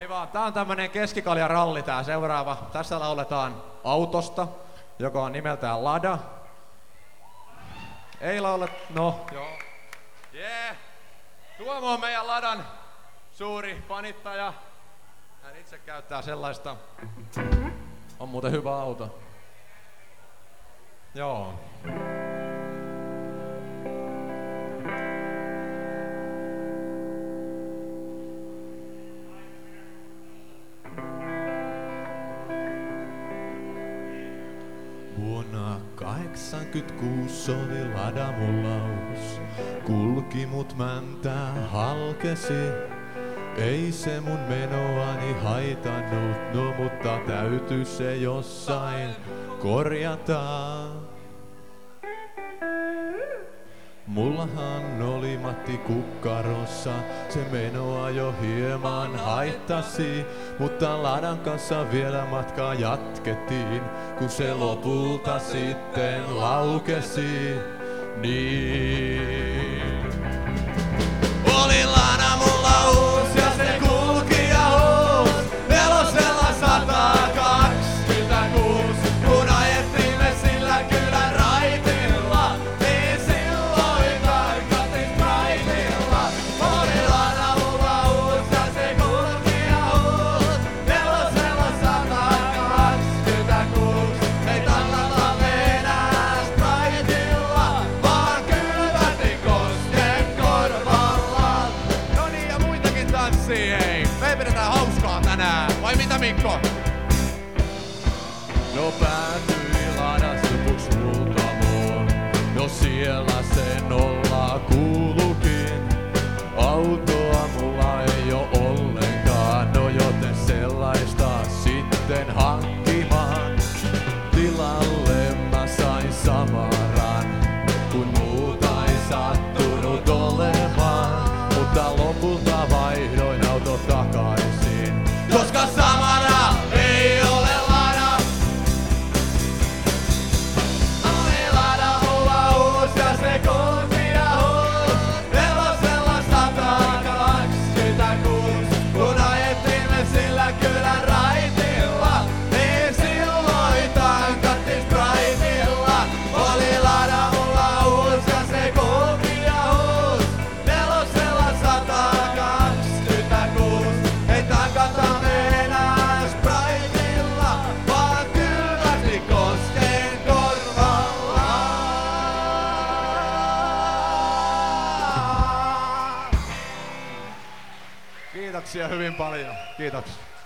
Aivan. Tää on tämmönen keskikaljaralli tää seuraava. Tässä lauletaan autosta, joka on nimeltään Lada. Ei laulet... No, joo. Yeah. Tuomo on meidän Ladan suuri fanittaja. Hän itse käyttää sellaista. On muuten hyvä auto. Joo. Vuonna 86 oli Lada mun laus. Kulki mut mäntää halkesi. Ei se mun menoani haitannut, no mutta täytyy se jossain korjata. Mullahan oli Matti kukkarossa, se menoa jo hieman haittasi, mutta Ladan kanssa vielä matkaa jatkettiin, kun se lopulta sitten laukesi. Niin. Oli Lada mulla uus ja se kulki ja huus, nelosella 126, kun ajettiin me sillä kylän raitilla, niin silloin tarkattiin raitilla. Oli Lada mulla uus ja se kulki ja huus, nelosella 126, ei tallata enää raitilla, vaan kylvätin kosken korvalla. No niin, ja muitakin tanssii, hei. Me pidetään hauskaa tänään. Vai mitä, Mikko? No päätyi Ladas lopuks Multamoon, no siellä se nolla kuulukin. Autoa mulla ei oo ollenkaan, no joten sellaista sitten hankkimaan. Tilalle mä sain samaran, kun muuta ei sattunut olemaan. Mutta lopulta vaihdoin auto takaisin, koska samana ei ole Lada. Oli Lada mulla uus ja se kulki ja huus, nelosella 126, kun ajettiin me sillä kylän raitilla, niin silloin tankattiin Spriteilla. Oli Lada mulla uus ja se kulki ja huus, nelosella 126, ei tankata enää Spriteilla, vaan kylmästi kosken korvalla. Kiitoksia hyvin paljon. Kiitoksia.